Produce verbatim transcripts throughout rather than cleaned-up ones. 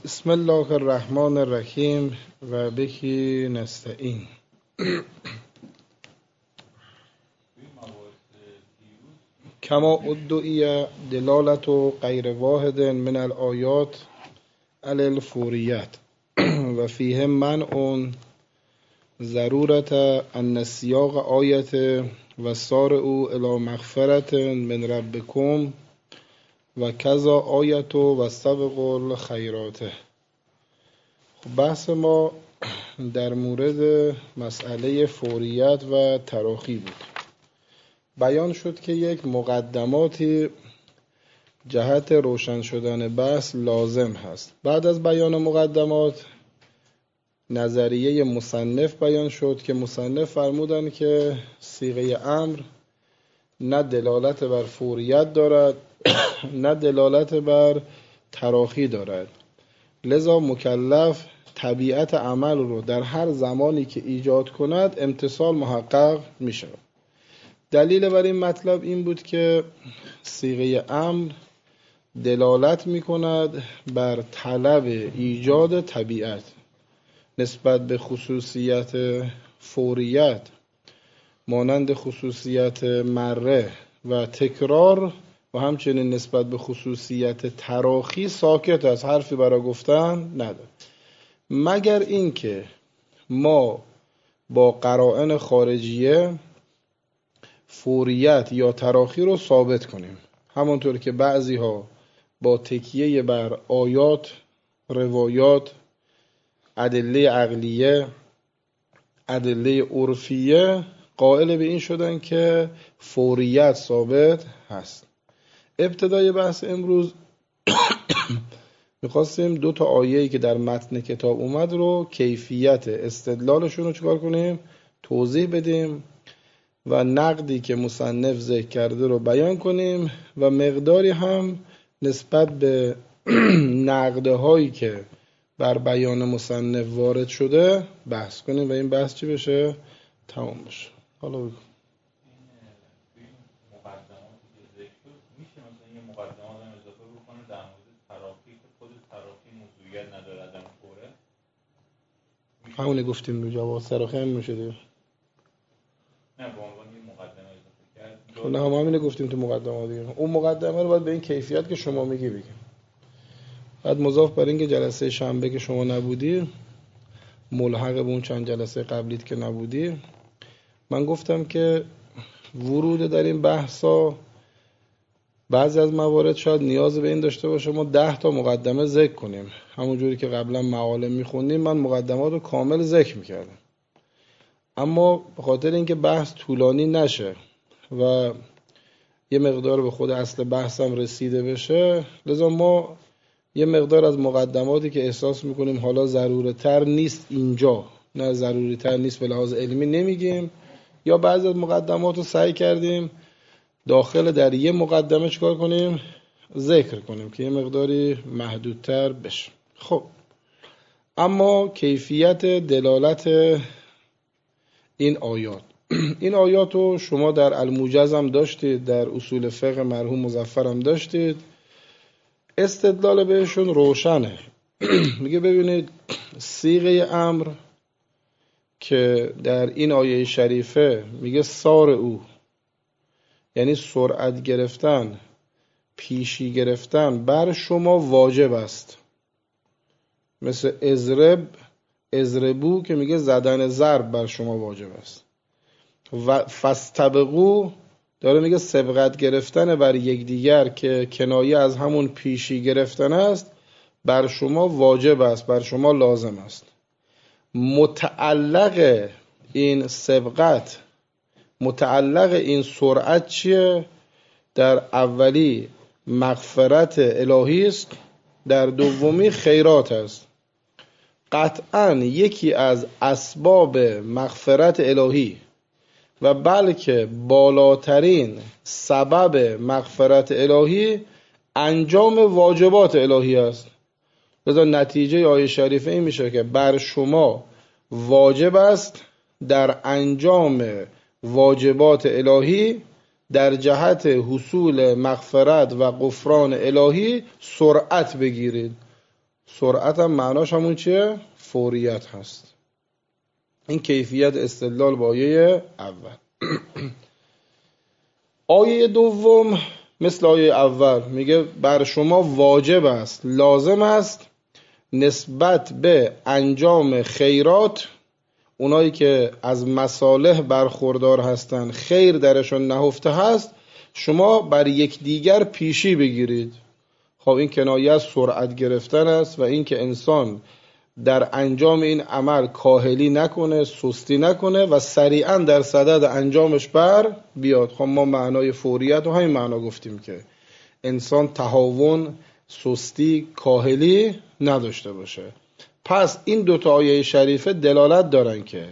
بسم الله الرحمن الرحیم و بهی نستعین. کما ادعی دلالت و غیر واحد من الآیات علی الفوریت و فیه منع ضرورت ان سیاق آیت و سارعوا الی مغفرة من ربکم و کذا آیت و سابقوا الخیرات. خب بحث ما در مورد مسئله فوریت و تراخی بود. بیان شد که یک مقدماتی جهت روشن شدن بحث لازم هست. بعد از بیان مقدمات نظریه مصنف بیان شد که مصنف فرمودن که صیغه امر نه دلالت بر فوریت دارد نه دلالت بر تراخی دارد، لذا مکلف طبیعت عمل رو در هر زمانی که ایجاد کند امتثال محقق می شود. دلیل بر این مطلب این بود که صیغه امر دلالت می کند بر طلب ایجاد طبیعت نسبت به خصوصیت فوریت مانند خصوصیت مره و تکرار و همچنین نسبت به خصوصیت تراخی ساکت است، حرفی برای گفتن نداره، مگر اینکه ما با قرائن خارجیه فوریت یا تراخی رو ثابت کنیم، همونطور که بعضی ها با تکیه بر آیات، روایات، ادله عقلیه، ادله عرفیه قائل به این شدن که فوریت ثابت هست. ابتدای بحث امروز میخواستیم دو تا آیه‌ای که در متن کتاب اومد رو کیفیت استدلالشون رو چکار کنیم؟ توضیح بدیم و نقدی که مصنف ذکر کرده رو بیان کنیم و مقداری هم نسبت به نقدهایی که بر بیان مصنف وارد شده بحث کنیم و این بحث چی بشه؟ تمام بشه. حالا بگو. همونی گفتیم رو جواب سراخی هم میشه دیگه. نه به عنوان یه مقدمه اضافه کرد. نه هم همینه گفتیم تو مقدمه دیگه. اون مقدمه رو باید به این کیفیت که شما میگی بگیم. بعد مضاف بر این که جلسه شنبه که شما نبودی ملحق به اون چند جلسه قبلیت که نبودی، من گفتم که ورود در این بحثا بعضی از موارد شاید نیاز به این داشته باشه ما ده تا مقدمه ذکر کنیم. همونجوری که قبلا معالم میخوندیم من مقدمات رو کامل ذکر میکردم، اما به خاطر اینکه بحث طولانی نشه و یه مقدار به خود اصل بحثم رسیده بشه، لذا ما یه مقدار از مقدماتی که احساس میکنیم حالا ضروری تر نیست اینجا، نه ضروری تر نیست به لحاظ علمی نمیگیم، یا بعضی از مقدمات رو سعی کردیم داخل در یه مقدمه چکار کنیم؟ ذکر کنیم که یه مقداری محدودتر بشه. خب اما کیفیت دلالت این آیات این آیات رو شما در الموجز هم داشتید، در اصول فقه مرحوم مظفر هم داشتید، استدلال بهشون روشنه. میگه ببینید صیغه امر که در این آیه شریفه میگه سارعوا، یعنی سرعت گرفتن، پیشی گرفتن بر شما واجب است، مثل اضرب، اضربو که میگه زدن ضرب بر شما واجب است، و فاستبقوا داره میگه سبقت گرفتن بر یکدیگر که کنایه از همون پیشی گرفتن است بر شما واجب است، بر شما لازم است. متعلق این سبقت، متعلق این سرعت چیه؟ در اولی مغفرت الهی است، در دومی خیرات است. قطعاً یکی از اسباب مغفرت الهی و بلکه بالاترین سبب مغفرت الهی انجام واجبات الهی است. لذا نتیجه آیه شریفه این میشه که بر شما واجب است در انجام واجبات الهی در جهت حصول مغفرت و غفران الهی سرعت بگیرید. سرعت هم معناش همون چیه؟ فوریت هست. این کیفیت استدلال با آیه اول. آیه دوم مثل آیه اول میگه بر شما واجب است، لازم است نسبت به انجام خیرات، اونایی که از مصالح برخوردار هستن، خیر درشون نهفته هست، شما بر یکدیگر پیشی بگیرید. خب این کنایه از سرعت گرفتن است و این که انسان در انجام این عمل کاهلی نکنه، سستی نکنه و سریعا در صدد انجامش بر بیاد. خب ما معنای فوریت و همین معنا گفتیم که انسان تهاون، سستی، کاهلی نداشته باشه. پس این دو تا آیه شریفه دلالت دارن که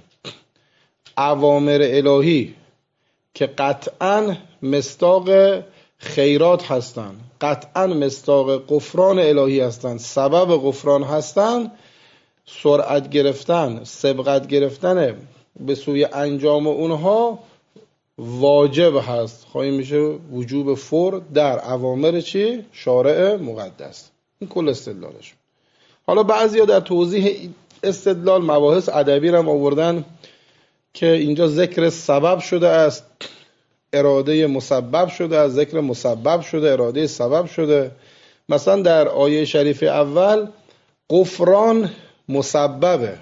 اوامر الهی که قطعاً مصداق خیرات هستن، قطعاً مصداق غفران الهی هستن، سبب غفران هستن، سرعت گرفتن، سبقت گرفتن به سوی انجام اونها واجب هست. خواهی میشه وجوب فور در اوامر چی؟ شارع مقدس. این کل استدلالش. حالا بعضیا در توضیح استدلال مباحث ادبی هم آوردن که اینجا ذکر سبب شده است، اراده مسبب شده است، ذکر مسبب شده، اراده سبب شده. مثلا در آیه شریف اول غفران مسببه،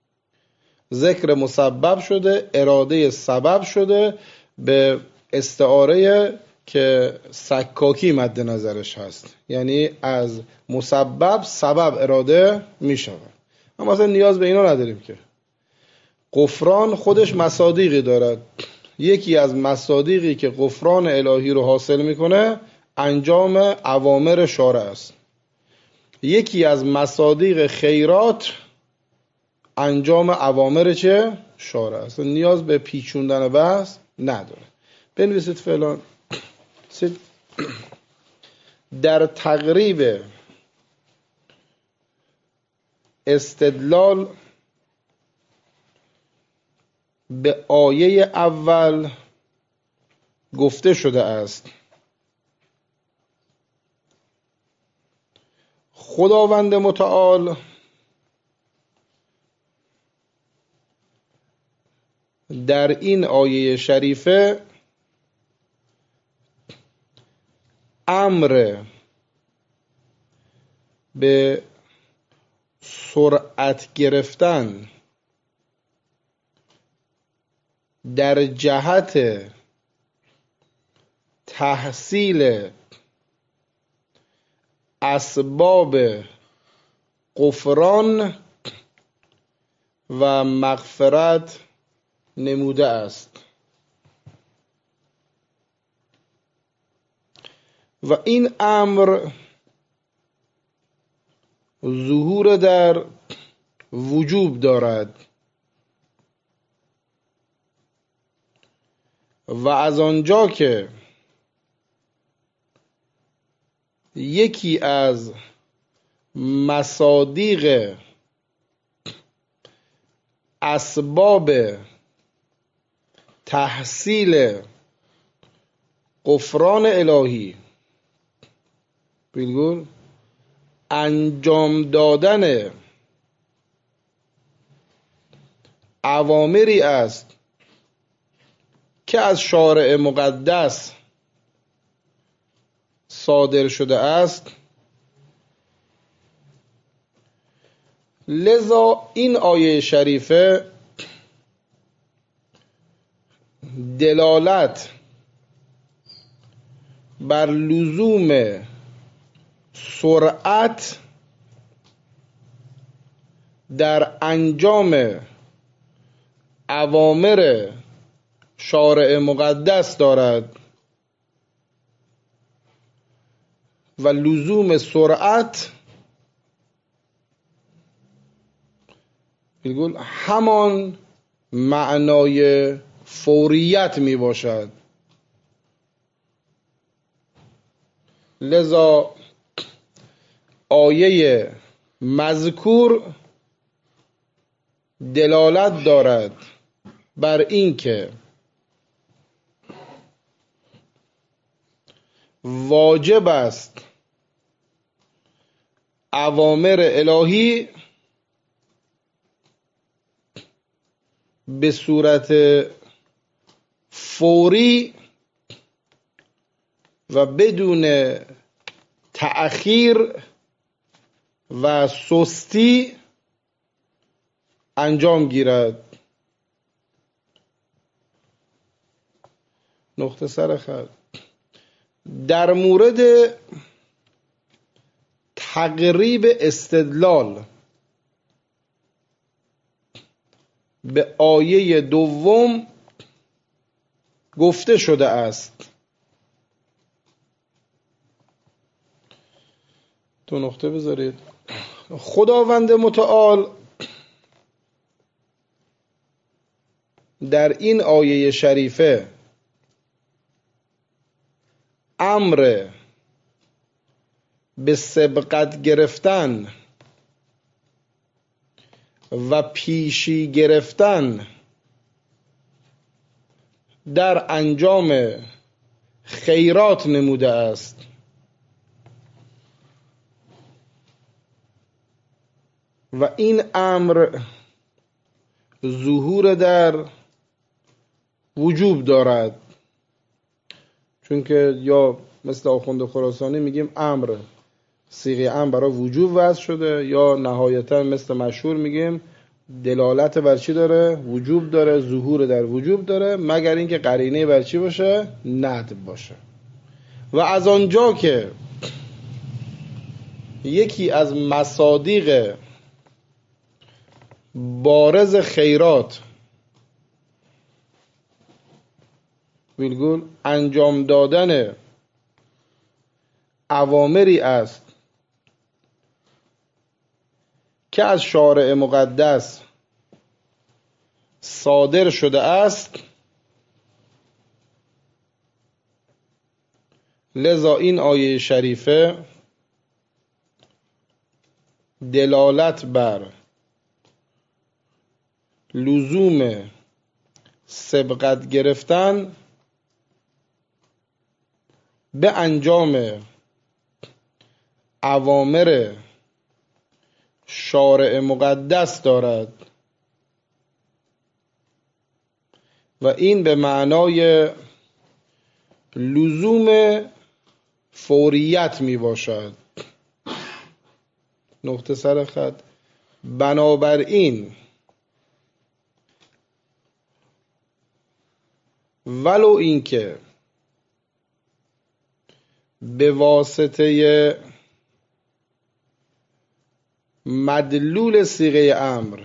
ذکر مسبب شده، اراده سبب شده، به استعاره که سکاکی مد نظرش هست، یعنی از مسبب سبب اراده می شود. اما مثلا نیاز به اینا نداریم که غفران خودش مصادیقی دارد. یکی از مصادیقی که غفران الهی رو حاصل میکنه انجام اوامر شارع است. یکی از مصادیق خیرات انجام اوامر چه؟ شارع است. نیاز به پیچوندن بحث نداره. بنویسید فعلا در تقریب استدلال به آیه اول گفته شده است خداوند متعال در این آیه شریفه امر به سرعت گرفتن در جهت تحصیل اسباب غفران و مغفرت نموده است و این امر ظهور در وجوب دارد و از آنجا که یکی از مصادیق اسباب تحصیل غفران الهی بگو انجام دادن اوامری است که از شارع مقدس صادر شده است. لذا این آیه شریفه دلالت بر لزوم سرعت در انجام اوامر شارع مقدس دارد و لزوم سرعت بگول همان معنای فوریت می باشد. لذا آیه مذکور دلالت دارد بر این که واجب است اوامر الهی به صورت فوری و بدون تأخیر و سستی انجام گیرد. نقطه سر خط. در مورد تقریب استدلال به آیه دوم گفته شده است. دو نقطه بذارید. خداوند متعال در این آیه شریفه امر به سبقت گرفتن و پیشی گرفتن در انجام خیرات نموده است. و این امر ظهور در وجوب دارد، چون که یا مثل آخوند خراسانی میگیم امر، صیغه امر برای وجوب وضع شده، یا نهایتا مثل مشهور میگیم دلالت بر چی داره؟ وجوب داره، ظهور در وجوب داره، مگر اینکه قرینه بر چی باشه؟ ندب باشه. و از آنجا که یکی از مصادیق بارز خیرات بالگل انجام دادن اوامری است که از شارع مقدس صادر شده است، لذا این آیه شریفه دلالت بر لزوم سبقت گرفتن به انجام اوامر شارع مقدس دارد و این به معنای لزوم فوریت می باشد. نقطه سر خط. بنابراین ولو اینکه به واسطه مدلول صیغه امر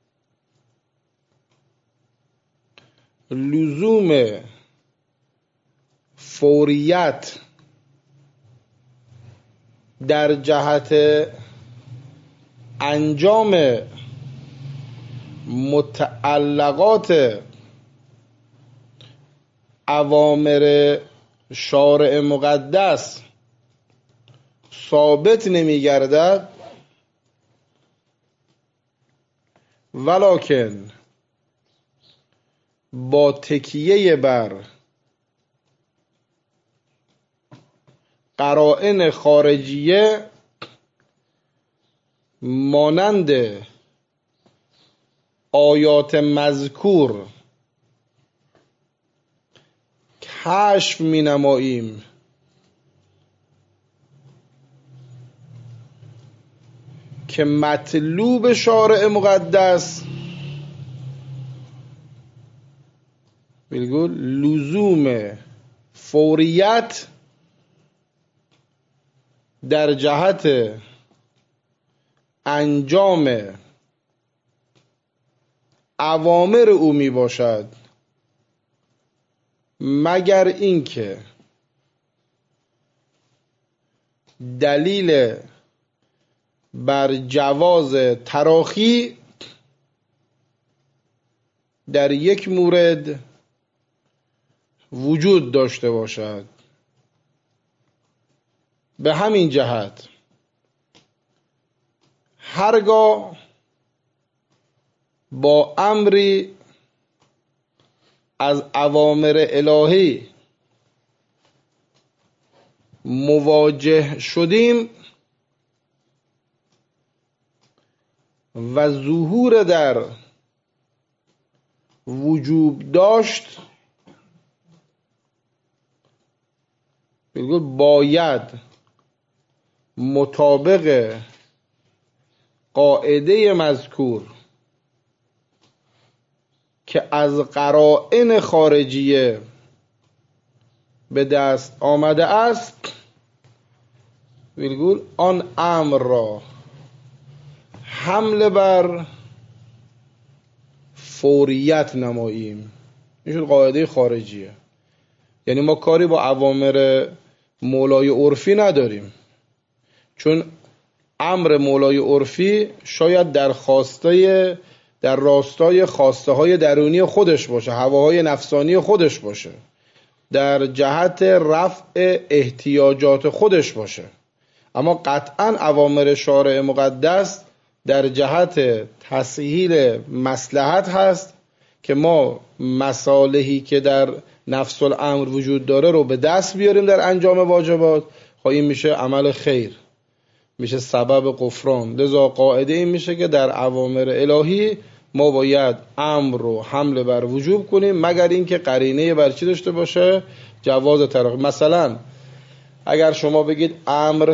لزوم فوریت در جهت انجام متعلقات اوامر شارع مقدس ثابت نمی گردد، ولکن با تکیه بر قرائن خارجیه مانند آیات مذکور کشف می نماییم که مطلوب شارع مقدس بالگل لزوم فوریت در جهت انجام اوامر او می باشد، مگر اینکه دلیل بر جواز تراخی در یک مورد وجود داشته باشد. به همین جهت هرگاه با امری از اوامر الهی مواجه شدیم، و ظهور در وجوب داشت، بگو باید مطابق قاعده مذکور که از قرائن خارجیه به دست آمده است، ویرگول آن امر را حمل بر فوریت نماییم. این شد قاعده خارجیه. یعنی ما کاری با اوامر مولای عرفی نداریم، چون امر مولای عرفی شاید در خواسته در راستای خواسته های درونی خودش باشه، هواهای نفسانی خودش باشه، در جهت رفع احتیاجات خودش باشه، اما قطعا اوامر شارع مقدس در جهت تسهیل مصلحت هست که ما مصالحی که در نفس الامر وجود داره رو به دست بیاریم در انجام واجبات. خب این میشه عمل خیر، میشه سبب غفران. لذا قاعده این میشه که در اوامر الهی ما باید امر رو حمل بر وجوب کنیم، مگر اینکه قرینه بر چی داشته باشه؟ جواز تراخی. مثلا اگر شما بگید امر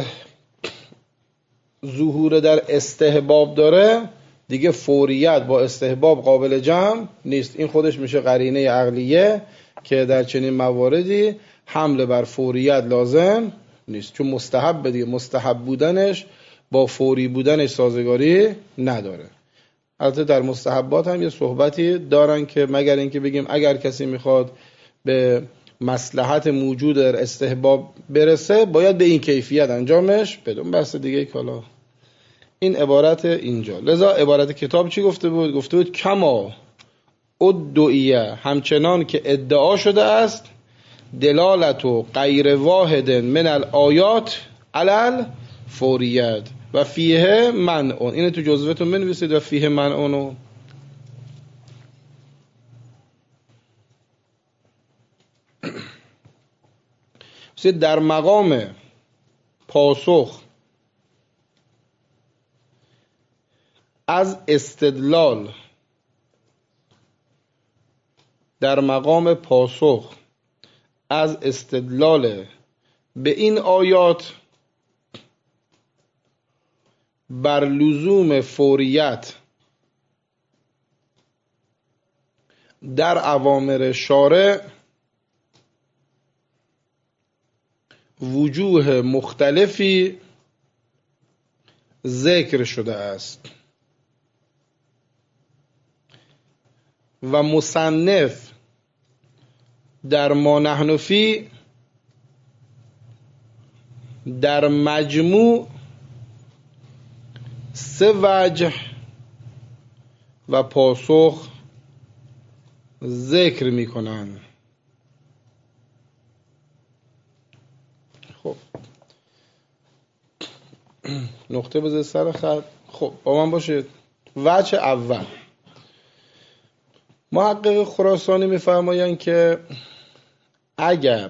ظهور در استحباب داره، دیگه فوریت با استحباب قابل جمع نیست. این خودش میشه قرینه عقلیه که در چنین مواردی حمل بر فوریت لازم نیست، چون مستحب دیگه، مستحب بودنش با فوری بودنش سازگاری نداره. البته در مستحبات هم یه صحبتی دارن که مگر اینکه بگیم اگر کسی میخواد به مصلحت موجود در استحباب برسه باید به این کیفیت انجامش بدون بحث دیگه کالا. این عبارت اینجا. لذا عبارت کتاب چی گفته بود؟ گفته بود کما ادعیه، همچنان که ادعا شده است، دلالت و غیر واحد من الآیات علل فوریت و فیه منع. اینو تو جزوتون بنویسید و فیه منع. در مقام پاسخ از استدلال، در مقام پاسخ از استدلال به این آیات بر لزوم فوریت در اوامر شارع وجوه مختلفی ذکر شده است و مصنف در ما نحن فی در مجموع سه وجه و پاسخ ذکر می کنند. خب نقطه بذار سر خط. خب با من باشید. وجه اول، محقق خراسانی می‌فرمایند که اگر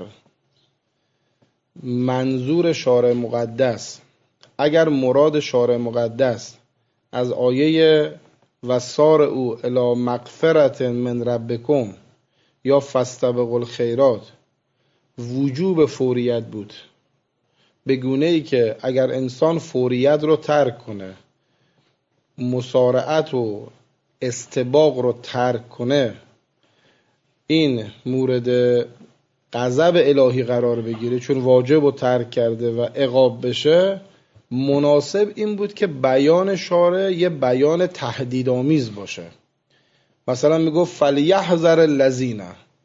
منظور شارع مقدس، اگر مراد شارع مقدس از آیه وسار او الی مغفرت من ربکم یا فاستبقوا الخیرات وجوب فوریت بود، به گونه ای که اگر انسان فوریت رو ترک کنه، مسارعت و استباق رو ترک کنه، این مورد غضب الهی قرار بگیره چون واجب رو ترک کرده و عقاب بشه، مناسب این بود که بیان شارع یه بیان تهدیدآمیز باشه. مثلا میگفت فلیحذر الذین،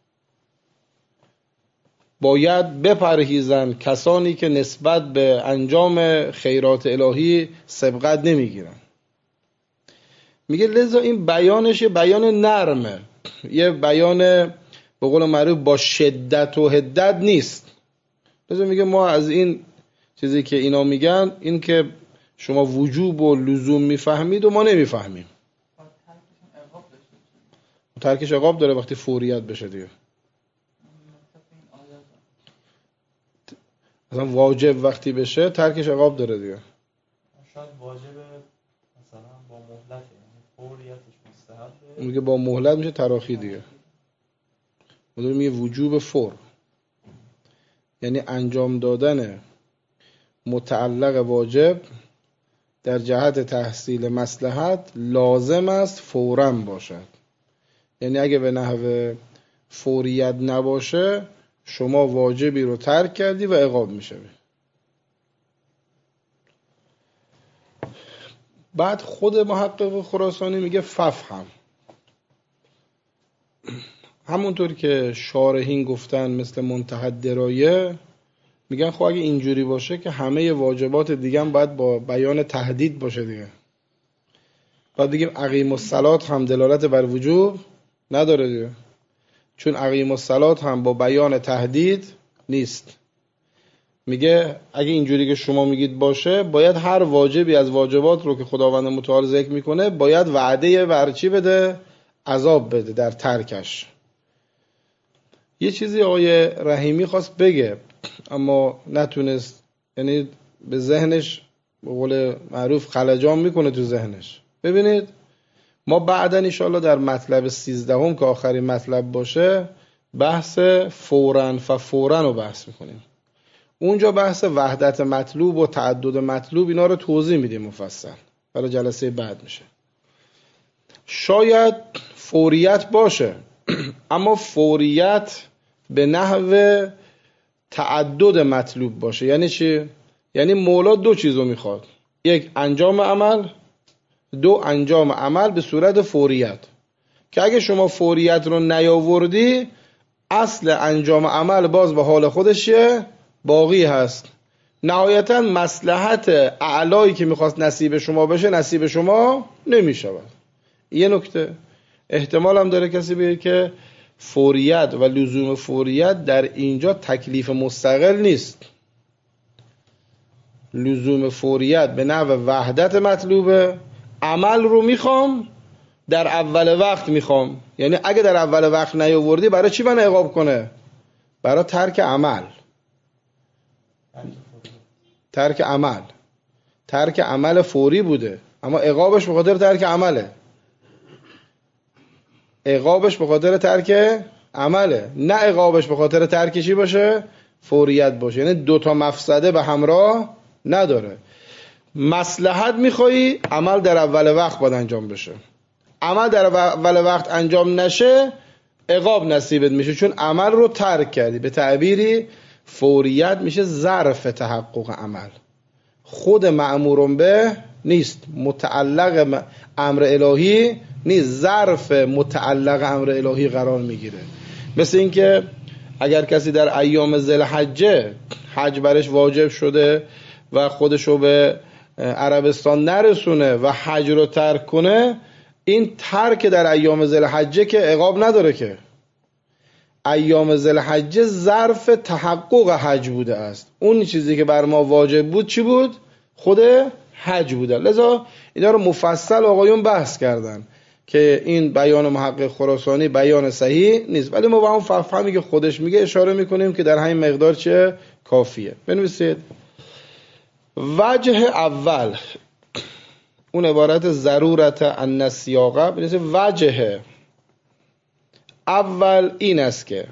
باید بپرهیزن کسانی که نسبت به انجام خیرات الهی سبقت نمیگیرن. میگه لذا این بیانش یه بیان نرمه، یه بیان به قول معروف با شدت و حدت نیست. لذا میگه ما از این چیزی که اینا میگن، این که شما وجوب و لزوم میفهمید و ما نمیفهمیم. ترکش عقاب داره وقتی فوریت بشه دیگه. مثلا واجب وقتی بشه ترکش عقاب داره دیگه. شاید واجب مثلا با مهلت، یعنی فوریتش مستحبه. میگه با مهلت میشه تراخی دیگه. مدور میگه وجوب فور، یعنی انجام دادن متعلق واجب در جهت تحصیل مصلحت لازم است فوراً باشد. یعنی اگه به نحو فوریت نباشه شما واجبی رو ترک کردی و عقاب میشه. بعد خود محقق خراسانی میگه ففهم، همونطور که شارحین گفتن مثل منتهی درایه، میگن خب اگه اینجوری باشه که همه واجبات دیگه هم باید با بیان تهدید باشه دیگه. بعد بگیم اقیم الصلات هم دلالت بر وجوب نداره دیگه، چون اقیم الصلات هم با بیان تهدید نیست. میگه اگه اینجوری که شما میگید باشه، باید هر واجبی از واجبات رو که خداوند متعال ذکر میکنه باید وعده ورچی بده، عذاب بده در ترکش. یه چیزی آقای رحیمی خواست بگه اما نتونست، یعنی به ذهنش به قول معروف خلجان میکنه تو ذهنش. ببینید ما بعدا انشاءالله در مطلب سیزدهم که آخرین مطلب باشه بحث فوراً ففوراً رو بحث میکنیم. اونجا بحث وحدت مطلوب و تعدد مطلوب اینا رو توضیح میدیم مفصل، برای جلسه بعد میشه. شاید فوریت باشه اما فوریت به نحو تعدد مطلوب باشه. یعنی چی؟ یعنی مولا دو چیزو میخواد، یک انجام عمل، دو انجام عمل به صورت فوریت، که اگه شما فوریت رو نیاوردی اصل انجام عمل باز به حال خودشه باقی هست. نهایتا مصلحت اعلایی که میخواست نصیب شما بشه نصیب شما نمیشود. یه نکته احتمال هم داره کسی بگه که فوریت و لزوم فوریت در اینجا تکلیف مستقل نیست. لزوم فوریت به نحو وحدت مطلوبه، عمل رو میخوام در اول وقت میخوام. یعنی اگه در اول وقت نیاوردی برای چی من عقاب کنه؟ برای ترک عمل. ترک عمل ترک عمل فوری بوده اما عقابش به خاطر ترک عمله. عقابش به خاطر ترک عمله، نه عقابش به خاطر ترک چی باشه؟ فوریت باشه. یعنی دو تا مفسده به همراه نداره. مصلحت میخوایی عمل در اول وقت باید انجام بشه، عمل در اول وقت انجام نشه عقاب نصیبت میشه چون عمل رو ترک کردی. به تعبیری فوریت میشه ظرف تحقق عمل، خود مأمورون به نیست، متعلق امر الهی نیست، ظرف متعلق امر الهی قرار میگیره. مثل اینکه اگر کسی در ایام ذوالحجه حج برش واجب شده و خودشو به عربستان نرسونه و حج رو ترک کنه، این ترک در ایام ذوالحجه که عقاب نداره، که ایام ذوالحجه ظرف تحقق حج بوده است. اون چیزی که بر ما واجب بود چی بود؟ خود حج بوده. لذا اینا رو مفصل آقایون بحث کردن که این بیان محقق خراسانی بیان صحیح نیست، ولی ما با اون فهمی که خودش میگه اشاره میکنیم که در همین مقدار چه کافیه. بنویسید وجه اول، اون عبارت ضرورت النسیاقه، بنویسید وجه اول این است که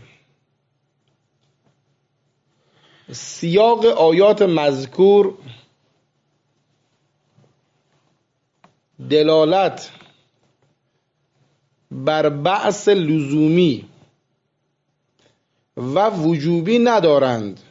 سیاق آیات مذکور دلالت بر بعث لزومی و وجوبی ندارند.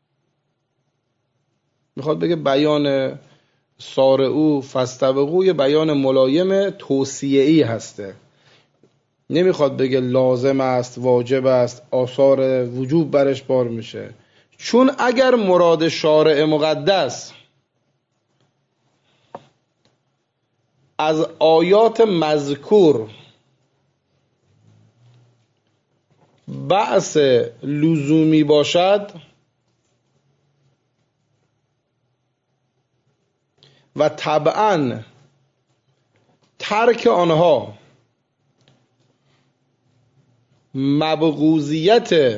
میخواد بگه بیان سارعو فاستبقوا یه بیان ملایم توصیه‌ای هسته، نمیخواد بگه لازم است، واجب است، آثار وجوب برش بار میشه. چون اگر مراد شارع مقدس از آیات مذکور بعث لزومی باشد و طبعاً ترک آنها مبغوضیت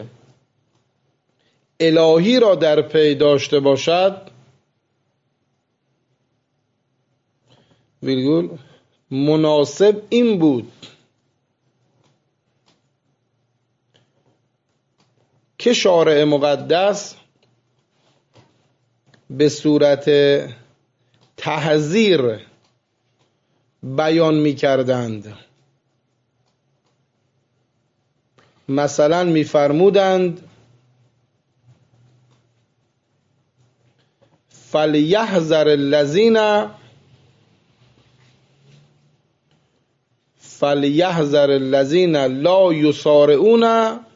الهی را در پی داشته باشد، ویرگول مناسب این بود که شارع مقدس به صورت تحذیر بیان می کردند. مثلا می فرمودند فلیحذر الذین فلیحذر الذین لا یسارعون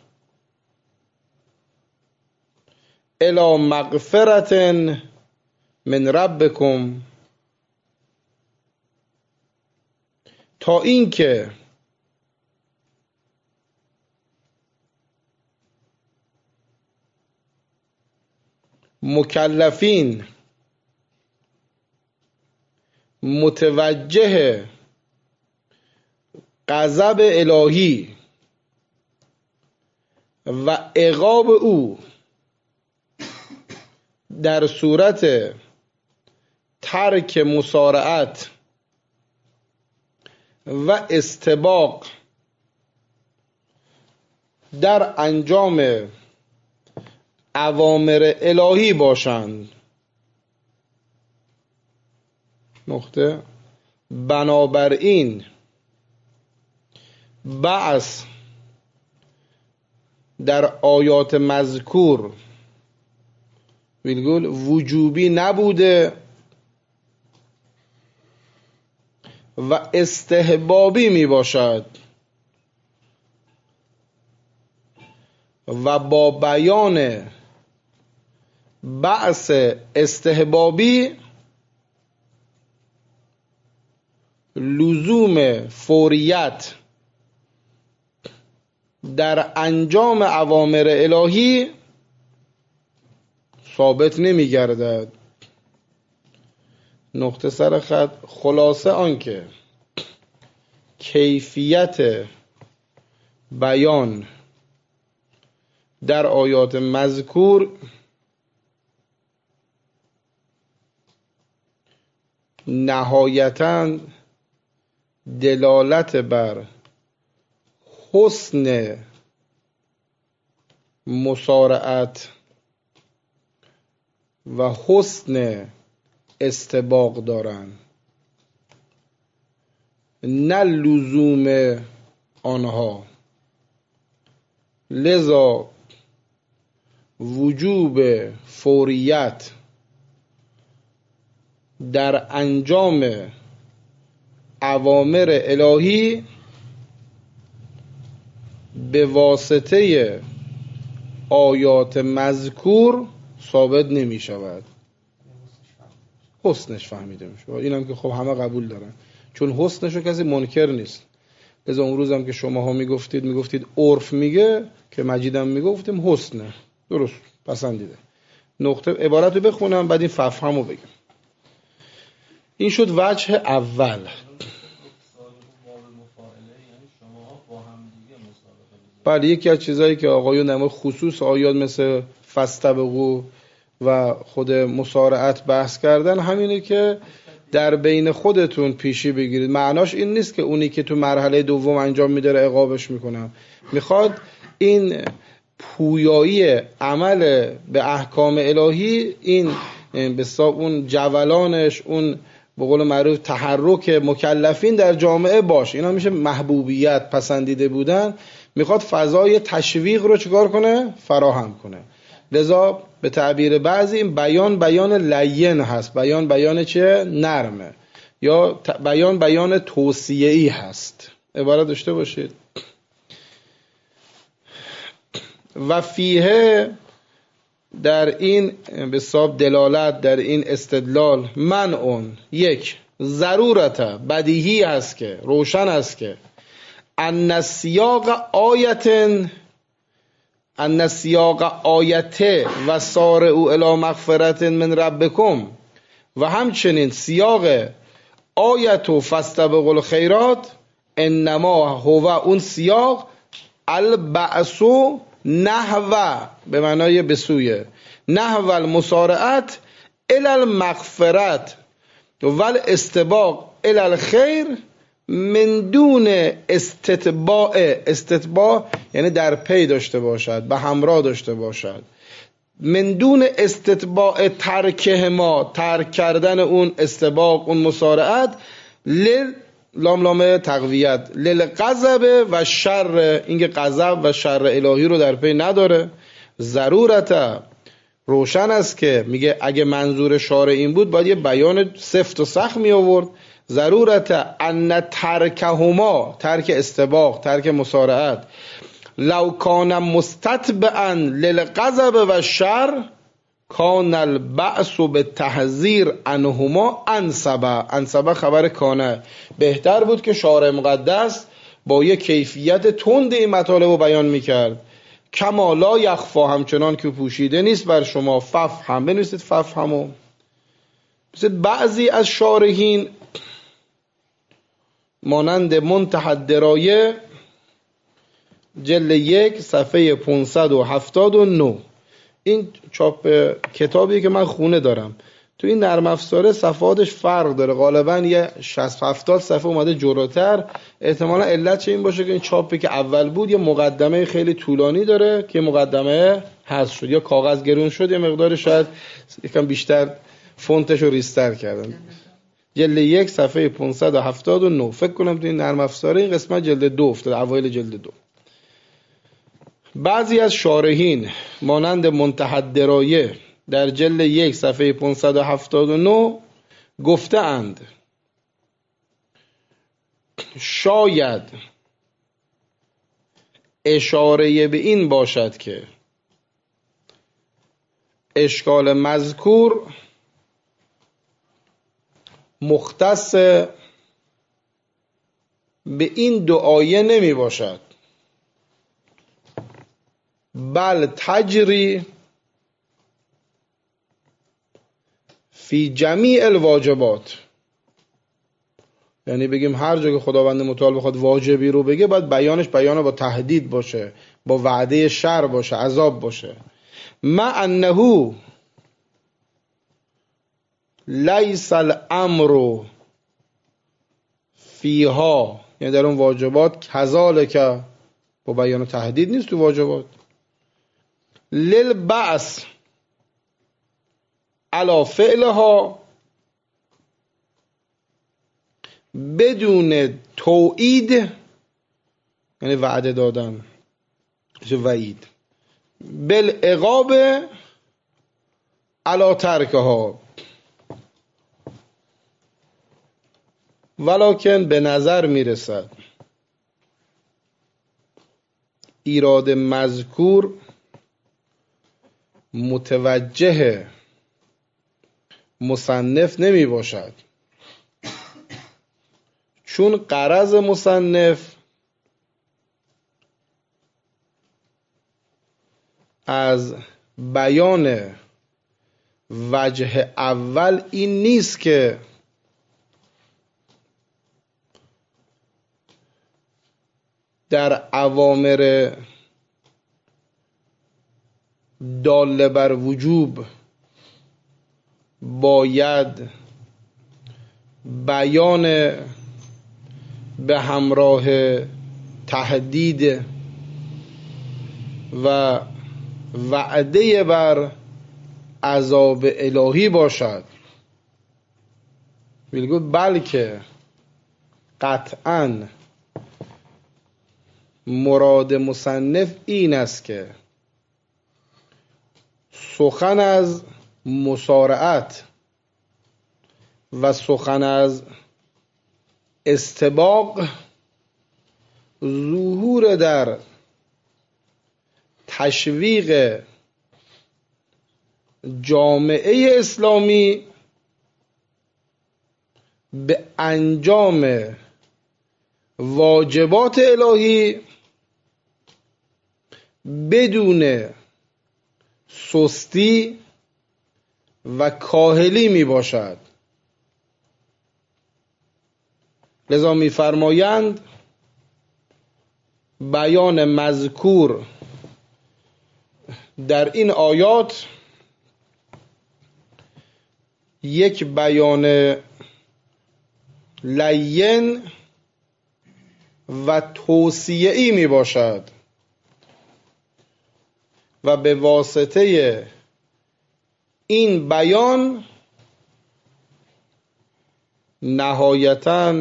الی مغفرة من ربکم، تا اینکه مکلفین متوجه غضب الهی و عقاب او در صورت ترک مسارعت و استباق در انجام اوامر الهی باشند. نقطه. بنابراین بعث در آیات مذکور ویلگول وجوبی نبوده و استحبابی می باشد و با بیان بعث استحبابی لزوم فوریت در انجام اوامر الهی ثابت نمی گردد. نقطه سر خط. خلاصه آنکه کیفیت بیان در آیات مذکور نهایتاً دلالت بر حسن مسارعت و حسن استباق دارند، نه لزوم آنها. لذا وجوب فوریت در انجام اوامر الهی به واسطه آیات مذکور ثابت نمی شود. حسنش فهمیده میشه. اینم که خب همه قبول دارن، چون حسنش رو کسی منکر نیست. لذا اون روز هم که شما ها میگفتید میگفتید عرف میگه، که مجیدم میگفتیم حسنه، درست پسندیده. نقطه عبارت رو بخونم بعد این ففهم رو بگم. این شد وجه اول. بله، یکی از چیزایی که آقایون در خصوص آیات مثل فاستبقوا و خود مسارعت بحث کردن همینه که در بین خودتون پیشی بگیرید. معناش این نیست که اونی که تو مرحله دوم انجام میده عقابش میکنم. میخواد این پویایی عمل به احکام الهی، این به حساب اون جولانش، اون به قول معروف تحرک مکلفین در جامعه باشه. اینا میشه محبوبیت، پسندیده بودن. میخواد فضای تشویق رو چیکار کنه؟ فراهم کنه. لذا به تعبیر بعضی این بیان بیان لین هست، بیان بیان چه؟ نرمه، یا بیان بیان توصیه‌ای هست. عبارت داشته باشید. و فیه، در این به حساب دلالت، در این استدلال، منع، یک ضرورت بدیهی است که روشن است که ان سیاق آیت ان سیاق آیت و سارعوا الی مغفرة من ربکم، و همچنین سیاق آیت و فاستبقوا الخیرات انما هو اون سیاق البعث نحو، به معنای بسویه، نحو المسارعت الی المغفرت و الاستباق الی الخیر من دون استتباع، استتباع یعنی در پی داشته باشد، به همراه داشته باشد، من دون استتباع ترکه ما، ترک کردن اون استباق، اون مسارعت، لل لام لام تقویت، للغضب و شر، اینکه غضب و شر الهی رو در پی نداره. ضرورت، روشن است که میگه اگه منظور شارع این بود باید یه بیان سفت و سخت می آورد. ضرورت ان ترکهما، ترک استباق، ترک مسارعت، لو کان مستتبعا للغضب و شر کان البعث به تحذیر عنهما انسبه. انسبه خبر کانه، بهتر بود که شارع مقدس با یه کیفیت تند این مطالب رو بیان میکرد. کما لا یخفا، همچنان که پوشیده نیست بر شما، فف هم بنویسید، فف همو. بعضی از شارحین مانند منتهی الدرایه جلد یک صفحه پانصد و هفتاد و نه، این چاپ کتابی که من خونه دارم، تو این نرم افزاره صفحاتش فرق داره، غالبا یه شصت هفتاد صفحه اومده جلوتر. احتمالا علت چه این باشه که این چاپی که اول بود یه مقدمه خیلی طولانی داره که مقدمه حذف شد، یا کاغذ گرون شد، یا مقدار شاید یکم بیشتر فونتش رو ریستر کردن. جلد یک صفحه پانصد و هفتاد و نه، فکر کنم تو این نرم افزاره این قسمت جلد دو افتاد، اوایل جلد دو. بعضی از شارحین مانند منتهی الدرایه در جلد یک صفحه پانصد و هفتاد و نه گفته اند شاید اشاره به این باشد که اشکال مذکور مختص به این دو آیه نمی باشد، بل تجری فی جمیع الواجبات. یعنی بگیم هر جا که خداوند متعال بخواد واجبی رو بگه باید بیانش بیان با تهدید باشه، با وعده شر باشه، عذاب باشه. مع انه لیس الامر فیها، یعنی در اون واجبات کذالک، با بیان تهدید نیست تو واجبات. للبعث علی فعلها بدون توعید، یعنی وعده دادن، چه وعید، بالعقاب علی ترکها. ولکن به نظر میرسد ایراد مذکور متوجه مصنف نمی باشد، چون غرض مصنف از بیان وجه اول این نیست که در اوامر داله بر وجوب باید بیان به همراه تهدید و وعده بر عذاب الهی باشد، بلکه قطعاً مراد مصنف این است که سخن از مسارعت و سخن از استباق ظهور در تشویق جامعه اسلامی به انجام واجبات الهی بدون سستی و کاهلی می باشد. لذا می فرمایند بیان مذکور در این آیات یک بیان لین و توصیه‌ای می باشد و به واسطه این بیان نهایتاً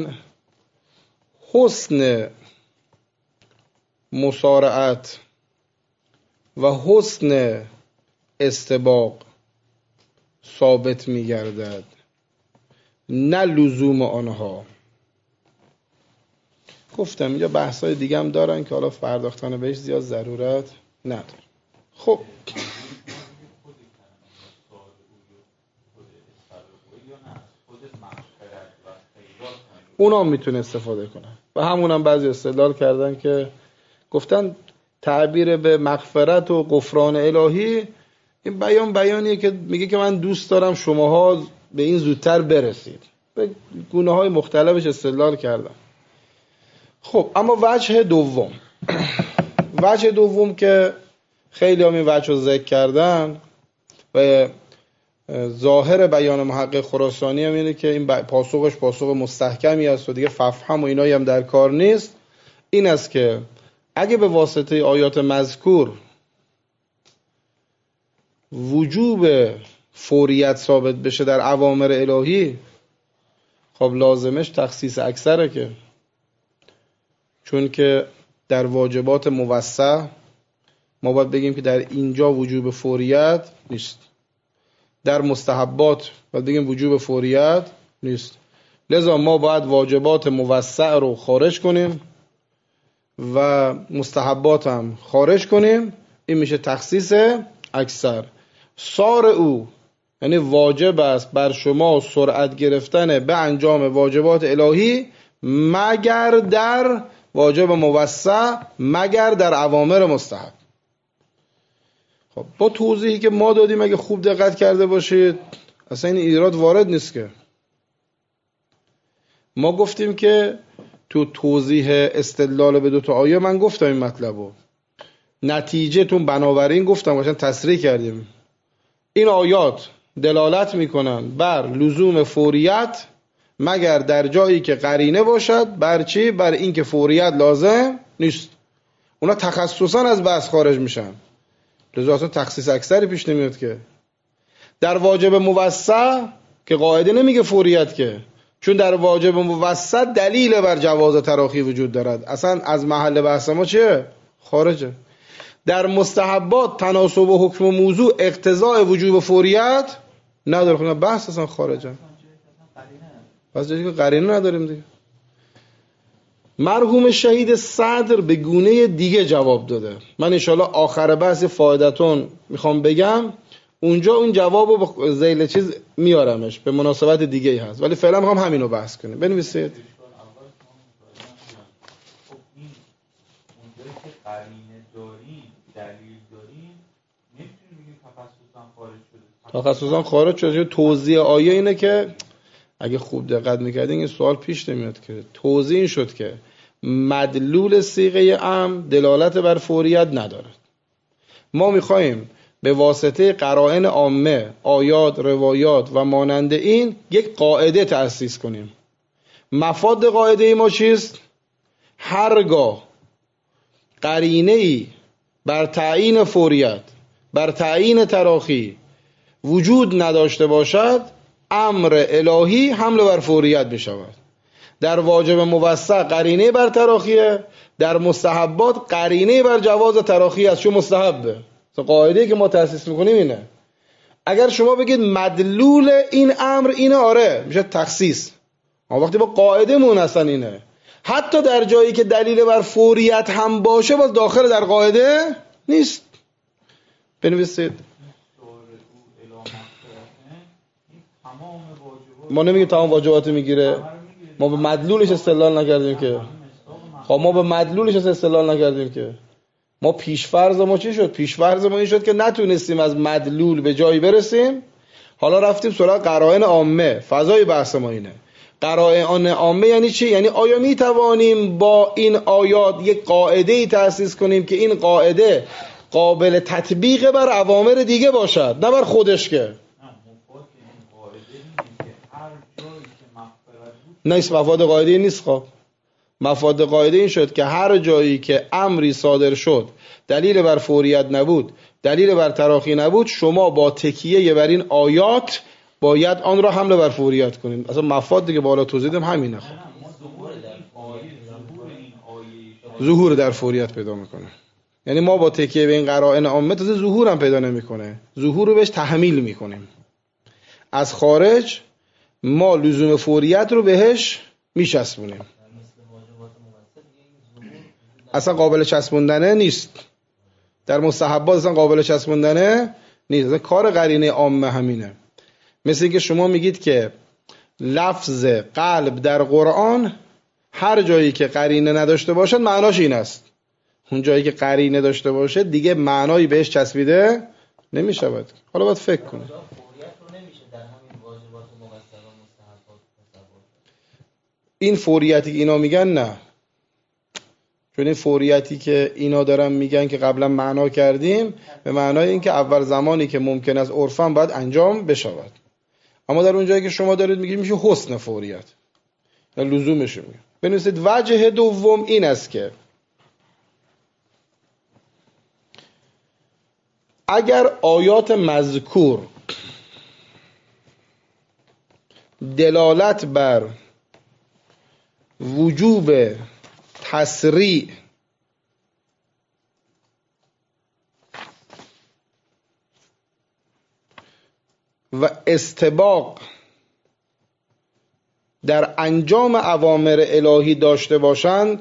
حسن مسارعت و حسن استباق ثابت می گردد، نه لزوم آنها. گفتم اینجا بحثای دیگه هم دارن که حالا پرداختن بهش زیاد ضرورت نداره. خب اونا میتونه استفاده کنن و همون هم بعضی استدلال کردن که گفتن تعبیر به مغفرت و غفران الهی این بیان بیانیه که میگه که من دوست دارم شماها به این زودتر برسید. به گونه های مختلفش استدلال کردن. خب اما وجه دوم وجه دوم که خیلی هم این وجه رو ذکر کردن و ظاهر بیان محقق خراسانی هم اینه که این پاسخش پاسخ مستحکمی است و دیگه ففهم و اینایی هم در کار نیست. این است که اگه به واسطه آیات مذکور وجوب فوریت ثابت بشه در اوامر الهی، خب لازمش تخصیص اکثره، که چون که در واجبات موسع ما باید بگیم که در اینجا وجوب فوریت نیست، در مستحبات باید بگیم وجوب فوریت نیست، لذا ما باید واجبات موسع رو خارج کنیم و مستحبات هم خارج کنیم. این میشه تخصیص اکثر. سار او یعنی واجب است بر شما سرعت گرفتن به انجام واجبات الهی مگر در واجب موسع، مگر در اوامر مستحب. خب با توضیحی که ما دادیم اگه خوب دقت کرده باشید اصلا این ایراد وارد نیست. که ما گفتیم که تو توضیح استدلال به دو تا آیه من گفتم این مطلبو، نتیجه تون بنابراین گفتم باشن تصریح کردیم این آیات دلالت میکنن بر لزوم فوریت مگر در جایی که قرینه باشد بر چی؟ بر این که فوریت لازم نیست. اونا تخصصا از بحث خارج میشن، لذا اصلا تخصیص اکثری پیش نمیاد. که در واجب موسع که قاعده نمیگه فوریت، که چون در واجب موسع دلیل بر جواز تراخی وجود دارد، اصلا از محل بحث ما چیه؟ خارجه. در مستحبات تناسب و حکم و موضوع اقتضاء وجوب فوریت نداره، خب بحث اصلا خارجه. پس جایی که قرینه نداریم دیگه. مرحوم شهید صدر به گونه دیگه جواب داده. من انشالله آخر بحث فایدتون میخوام بگم، اونجا اون جوابو به ذیل چیز میارمش، به مناسبت دیگه ای هست، ولی فعلا میخوام همینو بحث کنیم. بنویسید. تخصصا خارج شده. توضیح آیه اینه که اگه خوب دقت میکردین این سوال پیش نمیاد، که توضیح این شد که مدلول صیغه امر دلالت بر فوریت ندارد. ما میخوایم به واسطه قرائن عامه، آیات، روایات و مانند این یک قاعده تأسیس کنیم. مفاد قاعده ما چیست؟ هرگاه قرینه‌ای بر تعیین فوریت، بر تعیین تراخی وجود نداشته باشد، امر الهی حمل بر فوریت بشود. در واجب موسع قرینه بر تراخیه، در مستحبات قرینه بر جواز تراخی است. چون مستحبه. قاعده‌ای که ما تأسیس میکنیم اینه. اگر شما بگید مدلول این امر اینه، آره میشه تخصیص. اما وقتی با قاعده مون هستن اینه، حتی در جایی که دلیل بر فوریت هم باشه باز داخل در قاعده نیست. بنویسید. ما نمیگیم تمام واجبات میگیره، ما به مدلولش استدلال نکردیم که. خب ما به مدلولش استدلال نکردیم که. ما پیشفرض ما چی شد؟ پیشفرض ما این شد که نتونستیم از مدلول به جایی برسیم، حالا رفتیم سراغ قرائن عامه. فضای بحث ما اینه. قرائن عامه یعنی چی؟ یعنی آیا می توانیم با این آیات یک قاعده‌ای تأسیس کنیم که این قاعده قابل تطبیق بر اوامر دیگه باشد، نه بر خودش. که نه مفاد قاعده نیست. خب مفاد قاعده این شد که هر جایی که امری صادر شد دلیل بر فوریت نبود، دلیل بر تراخی نبود، شما با تکیه بر این آیات باید آن را حمل بر فوریت کنید. اصلا مفاد دیگه بالا توضیح دادم همینه. خب ظهور در فوریت پیدا میکنه. یعنی ما با تکیه به این قرائن عامه تازه ظهور هم پیدا نمیکنه، ظهور رو بهش تحمیل میکنیم. از خارج ما لزوم فوریت رو بهش میچسبونیم. اصلا قابل چسبوندنه نیست. در مستحبات اصلا قابل چسبوندنه نیست. اصلا کار قرینه عامه همینه. مثل اینکه شما میگید که لفظ قلب در قرآن هر جایی که قرینه نداشته باشد معناش این است. اون جایی که قرینه داشته باشه دیگه معنایی بهش چسبیده نمیشود. حالا باید فکر کنید. این فوریتی که اینا میگن نه، چون این فوریتی که اینا دارن میگن که قبلا معنا کردیم به معنای این که اول زمانی که ممکن است عرفاً باید انجام بشود. اما در اون جایی که شما دارید میگید میشه حسن فوریت یا لزومش میگه. بنویسید وجه دوم این است که اگر آیات مذکور دلالت بر وجوب تسریع و استباق در انجام اوامر الهی داشته باشند،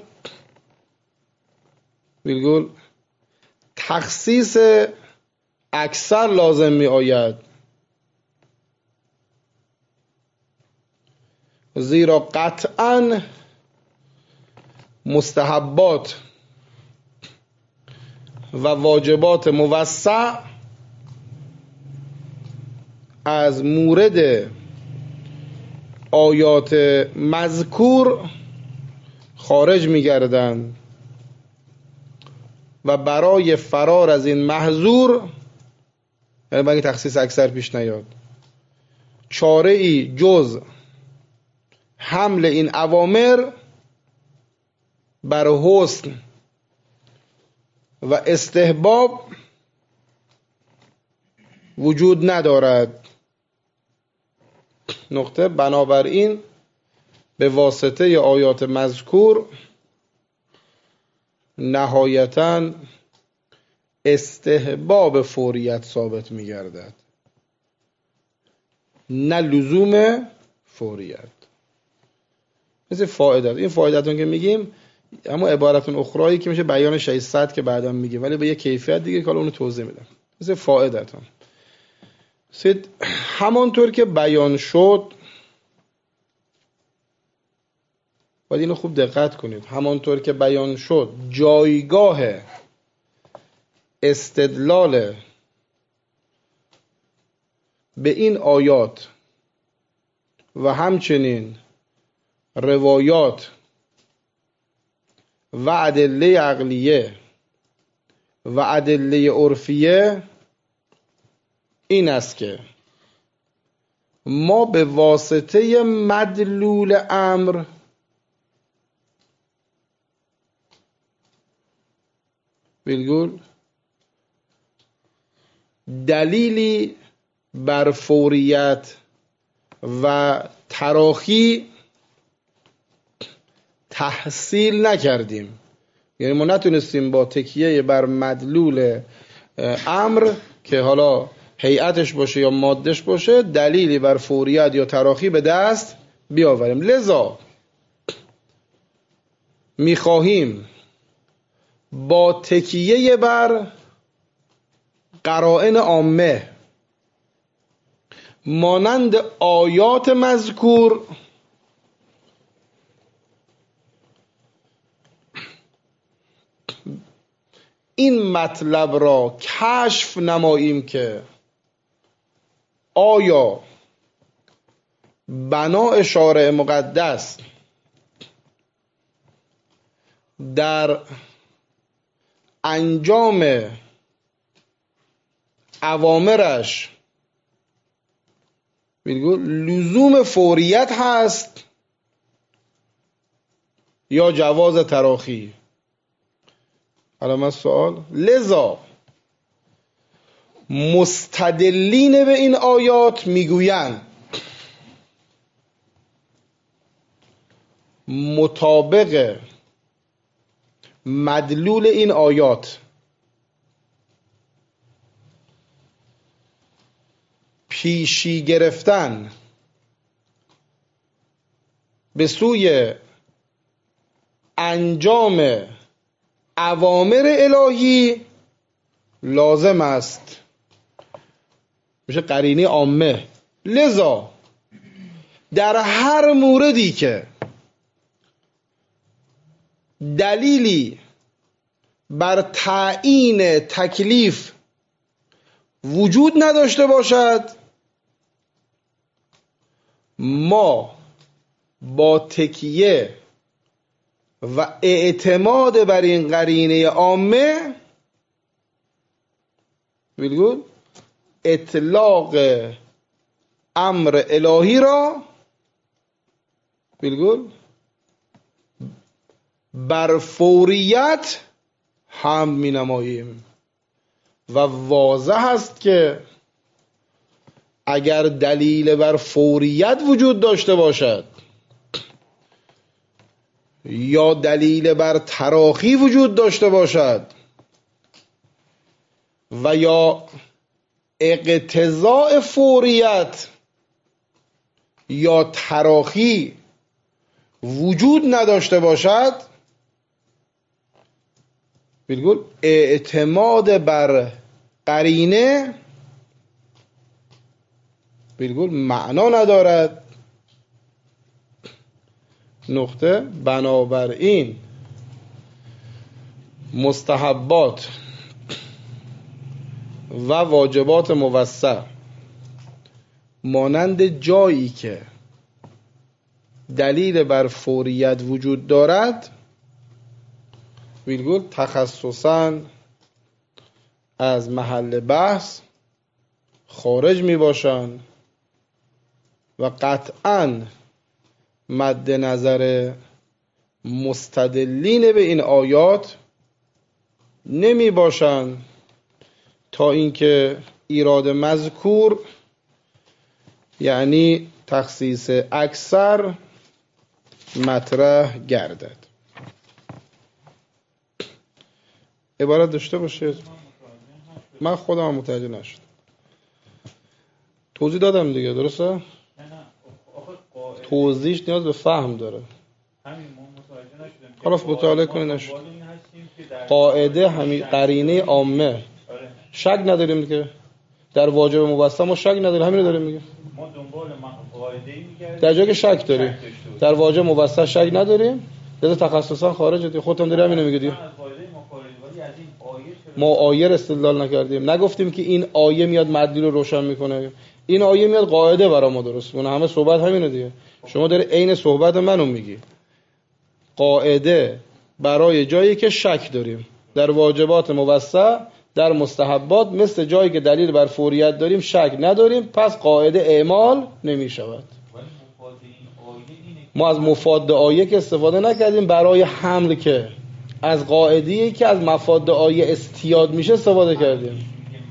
ویرگول تخصیص اکثر لازم می آید، زیرا قطعاً مستحبات و واجبات موسع از مورد آیات مذکور خارج می گردند و برای فرار از این محظور، یعنی باید تخصیص اکثر پیش نیاد، چاره ای جز حمل این اوامر بر حسن و استحباب وجود ندارد. نقطه. بنابراین به واسطه آیات مذکور نهایتاً استحباب فوریت ثابت می گردد، نه لزوم فوریت. مثل فائدت. این فائدتون که میگیم اما عبارتون اخرایی که میشه بیان ششصد که بعدم میگه، ولی به یه کیفیت دیگه که حالا اونو توضیح میدم. مثل فائدتون سید همانطور که بیان شد، باید اینو خوب دقت کنید، همانطور که بیان شد جایگاه استدلال به این آیات و همچنین روایات و ادله عقلیه و ادله عرفیه این است که ما به واسطه مدلول امر ویرگول دلیلی بر فوریت و تراخی تحصیل نکردیم. یعنی ما نتونستیم با تکیه بر مدلول امر که حالا هیئتش باشه یا مادهش باشه دلیلی بر فوریت یا تراخی به دست بیاوریم. لذا میخواهیم با تکیه بر قرائن عامه مانند آیات مذکور این مطلب را کشف نماییم که آیا بناء شارع مقدس در انجام اوامرش لزوم فوریت هست یا جواز تراخی. علامت سوال. لذا مستدلین به این آیات میگویند مطابق مدلول این آیات پیشی گرفتن به سوی انجام اوامر الهی لازم است، میشه قرینه عامه. لذا در هر موردی که دلیلی بر تعیین تکلیف وجود نداشته باشد، ما با تکیه و اعتماد بر این قرینه عامه بالگول اطلاق امر الهی را بالگول بر فوریت هم می نماییم. و واضح است که اگر دلیل بر فوریت وجود داشته باشد یا دلیل بر تراخی وجود داشته باشد و یا اقتضاء فوریت یا تراخی وجود نداشته باشد، بالگول اعتماد بر قرینه بالگول معنا ندارد. نقطه. بنابراین مستحبات و واجبات موسع مانند جایی که دلیل بر فوریت وجود دارد بالگول تخصصاً از محل بحث خارج می باشند و قطعاً مد نظر مستدلین به این آیات نمی باشند تا اینکه ایراد مذکور یعنی تخصیص اکثر مطرح گردد. عبارت داشته باشه. من خودم متوجه نشد. توضیح دادم دیگه، درسته؟ توضیحش نیاز به فهم داره. حالا مطالعه کنید نشد. قاعده همین قرینه عامه. شک نداریم که در واجب موسع ما شک نداریم، همین رو داریم میگه. ما دنبال قاعده‌ای میگردیم در جایی که شک داریم. در واجب موسع شک نداریم. لذا تخصصا خارج دیگه. خودتون دارید همین رو میگید. ما آیه استدلال نکردیم، نگفتیم که این آیه میاد مدلول رو روشن میکنه، این آیه میاد قاعده برای ما درست میکنه. همه صحبت همینه دیگه. شما داری عین صحبت منو میگی. قاعده برای جایی که شک داریم در واجبات موسع، در مستحبات، مثل جایی که دلیل بر فوریت داریم شک نداریم، پس قاعده اعمال نمیشود. ما از مفاد آیه که استفاده نکردیم برای حمل که از قاعده‌ای که از مفاد آیه استیاد میشه استفاده کردیم.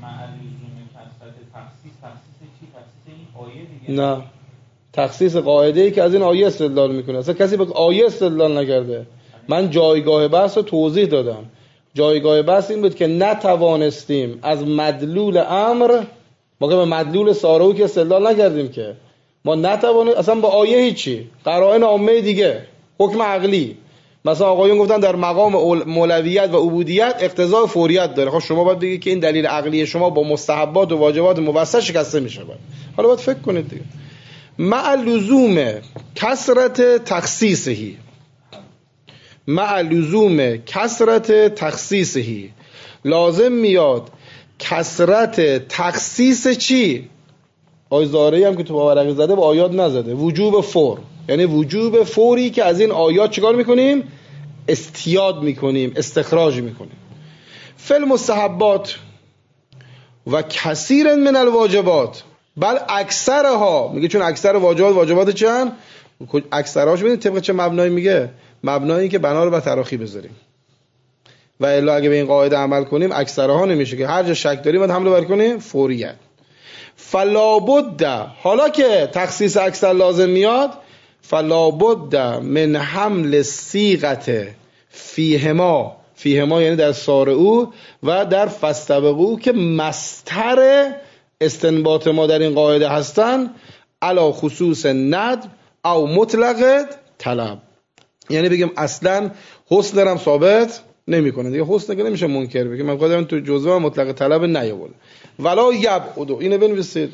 نه، تخصیص قاعده‌ای که از این آیه استدلال میکنه. اصلا کسی به آیه استدلال نکرده. من جایگاه بحث رو توضیح دادم. جایگاه بحث این بود که نتوانستیم از مدلول امر، ما که به مدلول سارو که استدلال نکردیم که ما نتوانیم اصلا با آیه هیچی، قرائن عامه دیگه، حکم عقلی. مثلا آقایون گفتن در مقام مولویت و عبودیت اقتضای فوریت داره. خب شما باید بگید که این دلیل عقلی شما با مستحبات و واجبات موسع شکسته میشه. حالا باید فکر کنید دیگه. مع لزوم کثرت تخصیصهی مع لزوم کثرت تخصیصهی لازم میاد کثرت تخصیص چی؟ آیه زارعی هم که تو باورقی زده با آیات نزده. وجوب فور، یعنی وجوب فوری که از این آیات چیکار میکنیم؟ استیاد میکنیم، استخراج میکنیم. فل مستحبات و کثیر من الواجبات، بل اکثرها، میگه چون اکثر واجبات واجبات چند؟ اکثرهاش ببینید طبق چه مبنایی میگه؟ مبنای این که بنا رو بر تراخی بذاریم و الا اگه به این قاعده عمل کنیم اکثرها نمیشه که هر جا شک داریم باید حمله بر کنیم فوریت. فلابد، حالا که تخصیص اکثر لازم میاد، فلابد من حمل صیغه فیهما، فیهما یعنی در سارعو و در فاستبقوا که مستر استنباط ما در این قاعده هستن، علا خصوص ند او مطلق طلب. یعنی بگیم اصلا حسن درم ثابت نمیکنه دیگه، حسن که نمیشه منکر بگیم من قدرم تو جزوه مطلق طلب نیاورد. ولا یبعدو، اینو بنویسید.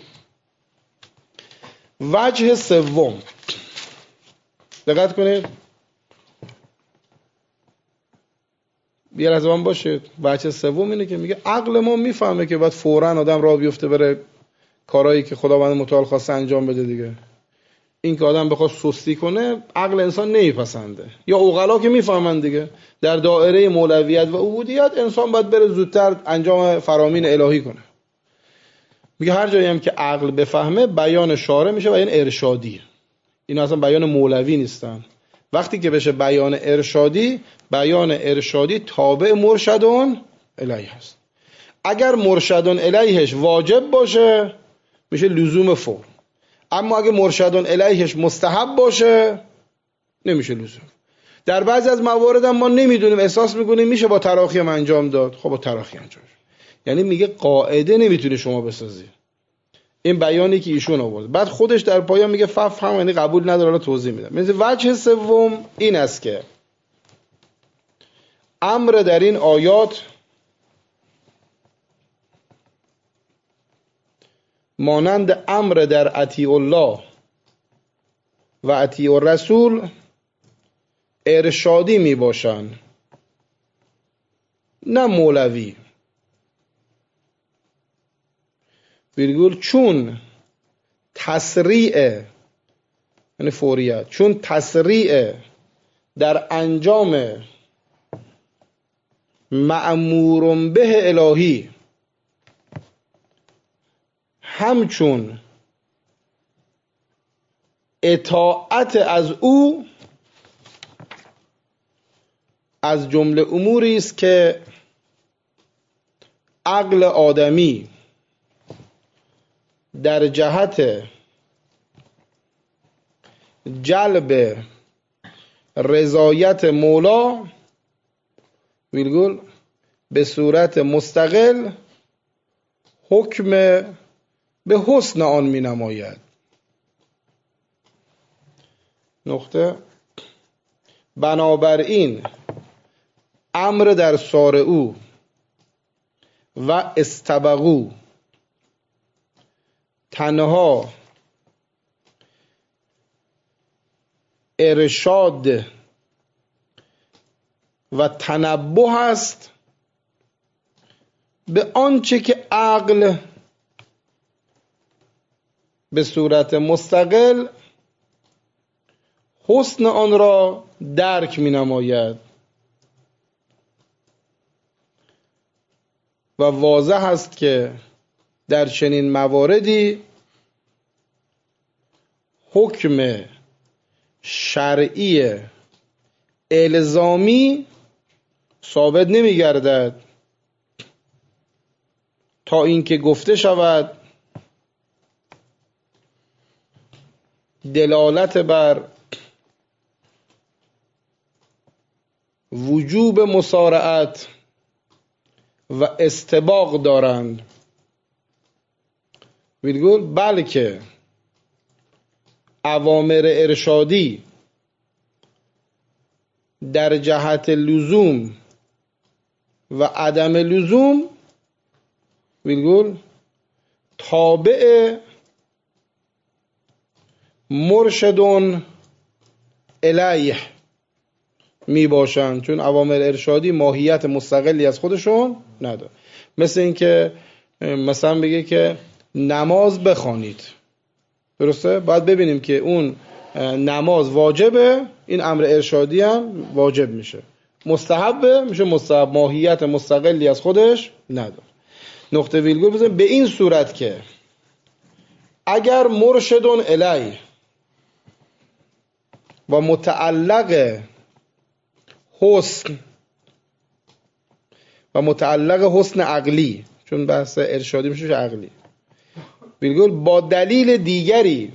وجه سوم، دقت کنید یه لحظه من باشید. وجه سوم اینه که میگه عقل ما میفهمه که باید فوراً آدم راه بیفته بره کارهایی که خداوند متعال خواسته انجام بده دیگه. این که آدم بخواد سستی کنه عقل انسان نمیپسنده. یا عقلا که میفهمن دیگه در دایره مولویت و عبودیت انسان باید بره زودتر انجام فرامین الهی کنه. میگه هر جایی هم که عقل بفهمه بیان شارع میشه بیان ارشادی. اینا اصلا بیان مولوی نیستن. وقتی که بشه بیان ارشادی، بیان ارشادی تابع مرشدون الیه هست. اگر مرشدون الیهش واجب باشه میشه لزوم فور، اما اگه مرشدون الیهش مستحب باشه نمیشه لزوم. در بعضی از موارد هم ما نمیدونیم، احساس میکنیم میشه با تراخی هم انجام داد، خب با تراخی انجام. یعنی میگه قاعده نمیتونی شما بسازی. این بیانی که ایشون آورد بعد خودش در پایان میگه فف هم یعنی قبول نداره. حالا توضیح میدم. مثل وجه سوم این است که امر در این آیات مانند امر در اطیع الله و اطیع الرسول ارشادی می باشن نه مولوی. ویرگول چون تسریع یعنی فوریت، چون تسریع در انجام مأمور به الهی همچون اطاعت از او از جمله اموری است که عقل آدمی در جهت جلب رضایت مولا ویلگول به صورت مستقل حکم به حسن آن می نماید. نقطه. بنابراین امر در سارعو و استبقوا تنها ارشاد و تنبه است به آنچه که عقل به صورت مستقل حسن آن را درک می نماید و واضح است که در چنین مواردی حکم شرعی الزامی ثابت نمی گردد تا اینکه گفته شود دلالت بر وجوب مسارعت و استباق دارند. ویرگول بلکه اوامر ارشادی در جهت لزوم و عدم لزوم ویرگول تابع مرشدون الیه می باشند، چون اوامر ارشادی ماهیت مستقلی از خودشون نداره. مثل این که مثلا بگه که نماز بخوانید، درسته؟ باید ببینیم که اون نماز واجبه، این امر ارشادی هم واجب میشه، مستحبه میشه مستحب، ماهیت مستقلی از خودش نداره. نقطه ویرگول بزنیم به این صورت که اگر مرشدون الیه و متعلق حسن و متعلق حسن عقلی، چون بحث ارشادی میشه عقلی، بگل با دلیل دیگری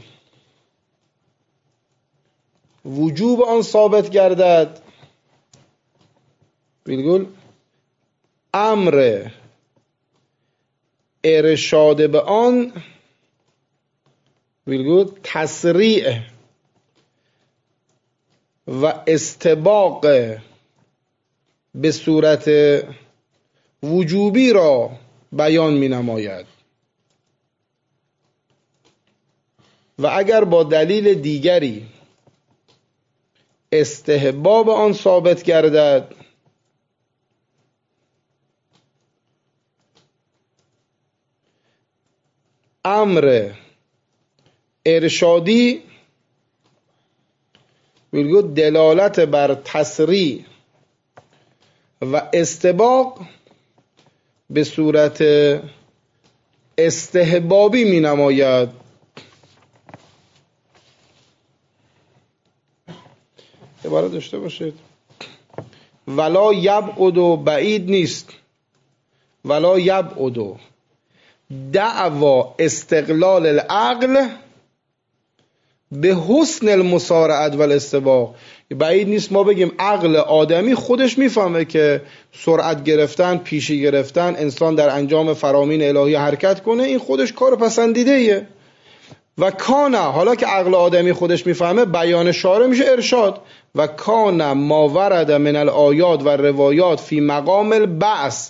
وجوب آن ثابت گردد، بگل امر ارشاد به آن بگل تسریع و استباق به صورت وجوبی را بیان می نماید. و اگر با دلیل دیگری استحباب آن ثابت گردد، امر ارشادی بگو دلالت بر تسریع و استباق به صورت استحبابی می نماید. عبارت داشته باشید ولا یبعد و بعید نیست، ولا یبعد دعوا استقلال العقل به حسن المسارعت و الاستباق. بعید نیست ما بگیم عقل آدمی خودش میفهمه که سرعت گرفتن، پیشی گرفتن، انسان در انجام فرامین الهی حرکت کنه، این خودش کار پسندیده ایه. و کانه، حالا که عقل آدمی خودش میفهمه، بیان شارع میشه ارشاد. و کانه ما ورد من الآیات و روایات فی مقام البعث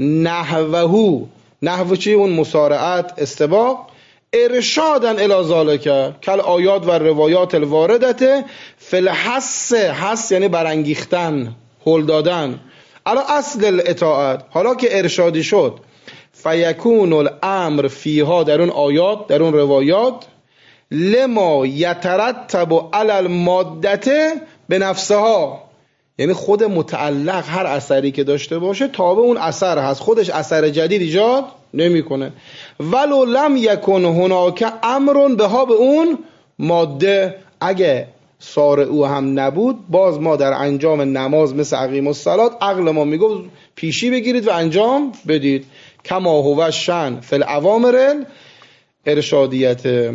نحوه، نحو چی؟ اون مسارعت استباق، ارشادا الی ذالک کل آیات و روایات الواردته فی الحث، حث یعنی برانگیختن، هل دادن، علی اصل الاطاعت. حالا که ارشادی شد، فیکون الامر فیها، در اون آیات در اون روایات، لما یترتب علی المادته به نفسها، یعنی خود متعلق هر اثری که داشته باشه تابع اون اثر هست، خودش اثر جدید ایجاد نمیکنه. ولو لم یکن هناک امر بها، به اون ماده اگه سارع هم نبود، باز ما در انجام نماز مثل اقیم الصلات عقل ما میگفت پیشی بگیرید و انجام بدید. کما هو شأن فی الاوامر ارشادیت.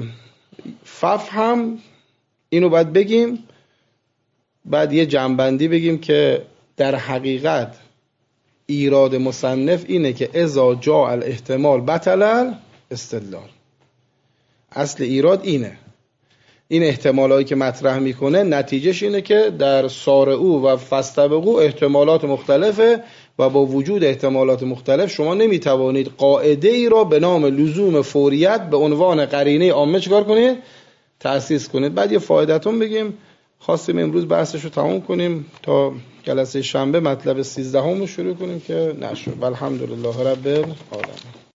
ففهم، اینو باید بگیم. بعد یه جنبندی بگیم که در حقیقت ایراد مصنف اینه که اذا جاء الاحتمال بطل استدلال. اصل ایراد اینه، این احتمالایی که مطرح میکنه نتیجهش اینه که در سارعو و فاستبقو احتمالات مختلفه و با وجود احتمالات مختلف شما نمیتوانید قاعده ای را به نام لزوم فوریت به عنوان قرینه عامه چکار کنید؟ تأسیس کنید. بعد یه فایدتون بگیم، خواستیم امروز بحثش رو تمام کنیم تا جلسه شنبه مطلب سیزدهم رو شروع کنیم که نشد. الحمدلله رب العالمین.